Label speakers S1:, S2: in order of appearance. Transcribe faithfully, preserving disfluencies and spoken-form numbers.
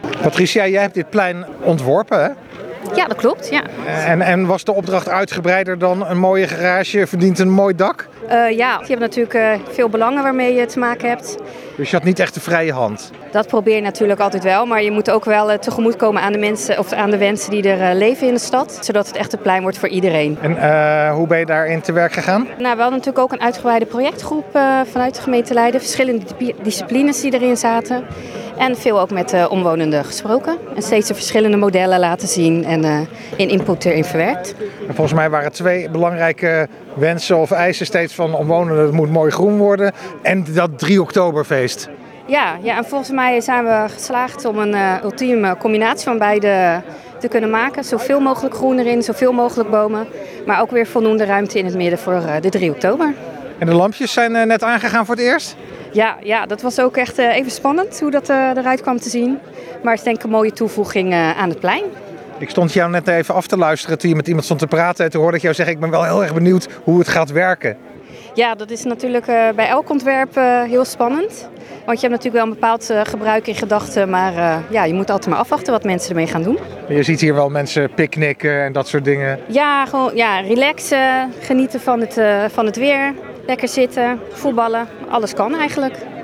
S1: Patricia, jij hebt dit plein ontworpen, hè?
S2: Ja, dat klopt, ja.
S1: En, en was de opdracht uitgebreider dan een mooie garage verdient een mooi dak?
S2: Uh, ja, je hebt natuurlijk uh, veel belangen waarmee je te maken hebt.
S1: Dus je had niet echt de vrije hand?
S2: Dat probeer je natuurlijk altijd wel, maar je moet ook wel uh, tegemoetkomen aan de mensen of aan de wensen die er uh, leven in de stad, zodat het echt een plein wordt voor iedereen.
S1: En uh, hoe ben je daarin te werk gegaan?
S2: Nou, we hadden natuurlijk ook een uitgebreide projectgroep uh, vanuit de gemeente Leiden, verschillende disciplines die erin zaten. En veel ook met uh, omwonenden gesproken. En steeds de verschillende modellen laten zien en uh, in input erin verwerkt.
S1: En volgens mij waren twee belangrijke wensen of eisen steeds van omwonenden. Het moet mooi groen worden. En dat drie oktoberfeest.
S2: Ja, ja, en volgens mij zijn we geslaagd om een uh, ultieme combinatie van beide te kunnen maken. Zoveel mogelijk groen erin, zoveel mogelijk bomen. Maar ook weer voldoende ruimte in het midden voor uh, de drie oktober.
S1: En de lampjes zijn uh, net aangegaan voor het eerst?
S2: Ja, ja, dat was ook echt uh, even spannend hoe dat uh, eruit kwam te zien. Maar het is denk ik een mooie toevoeging uh, aan het plein.
S1: Ik stond jou net even af te luisteren toen je met iemand stond te praten. En toen hoorde ik jou zeggen, ik ben wel heel erg benieuwd hoe het gaat werken.
S2: Ja, dat is natuurlijk uh, bij elk ontwerp uh, heel spannend. Want je hebt natuurlijk wel een bepaald uh, gebruik in gedachten. Maar uh, ja, je moet altijd maar afwachten wat mensen ermee gaan doen.
S1: Je ziet hier wel mensen picknicken en dat soort dingen.
S2: Ja, gewoon ja, relaxen, genieten van het, uh, van het weer. Lekker zitten, voetballen, alles kan eigenlijk.